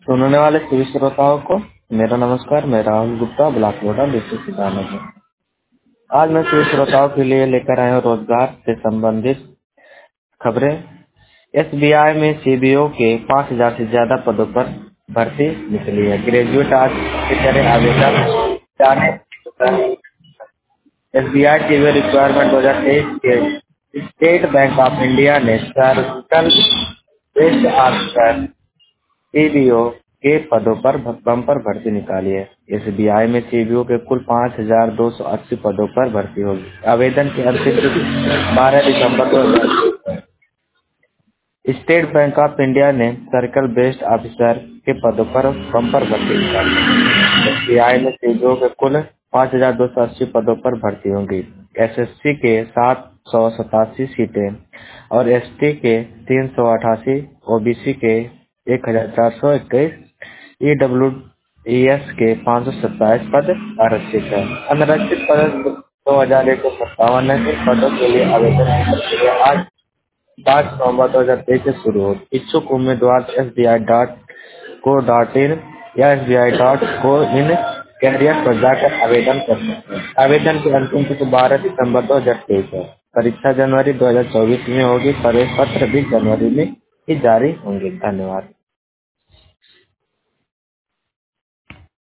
सुनने वाले सभी श्रोताओं को मेरा नमस्कार। मैं राहुल गुप्ता, ब्लॉक नोडा, डिस्ट्रिक्ट ईटानगर। आज मैं सभी श्रोताओं के लिए लेकर आया हूँ रोजगार से संबंधित खबरें। एसबीआई में सीबीओ के 5,000 से ज्यादा पदों पर भर्ती निकली है। ग्रेजुएट आज की तरह आवेदन जाने। एसबीआई सीबीओ रिक्वायरमेंट 2023 के स्टेट बैंक ऑफ इंडिया ने सर्कल बेस्ड ऑफिसर सीबीओ के पदों पर बम्पर भर्ती निकाली है। एसबीआई में सीबीओ के कुल 5,280 पदों पर भर्ती होगी। आवेदन की अंतिम तिथि 12 दिसंबर 2020 है। स्टेट बैंक ऑफ इंडिया ने सर्कल बेस्ड ऑफिसर के पदों पर बम्पर भर्ती निकाली है। एसबीआई में सीबीओ के कुल 5,280 पदों पर भर्ती होगी। एसएससी के 787 सीटें और एसटी के 388, ओबीसी के 1,421, ईडब्ल्यूएस के 527 पद आरक्षित है। अनारक्षित पद 2,157 है। इन पदों के लिए आवेदन की प्रक्रिया आज 5 नवंबर 2023 से शुरू होगी। इच्छुक उम्मीदवार SBI.co.in या SBI.co.in कैरियर पर जाकर आवेदन कर सकते हैं। आवेदन की अंतिम तिथि 12 दिसंबर 2023 है। परीक्षा जनवरी 2024 में होगी। प्रवेश पत्र भी जनवरी में ही जारी होंगे। धन्यवाद।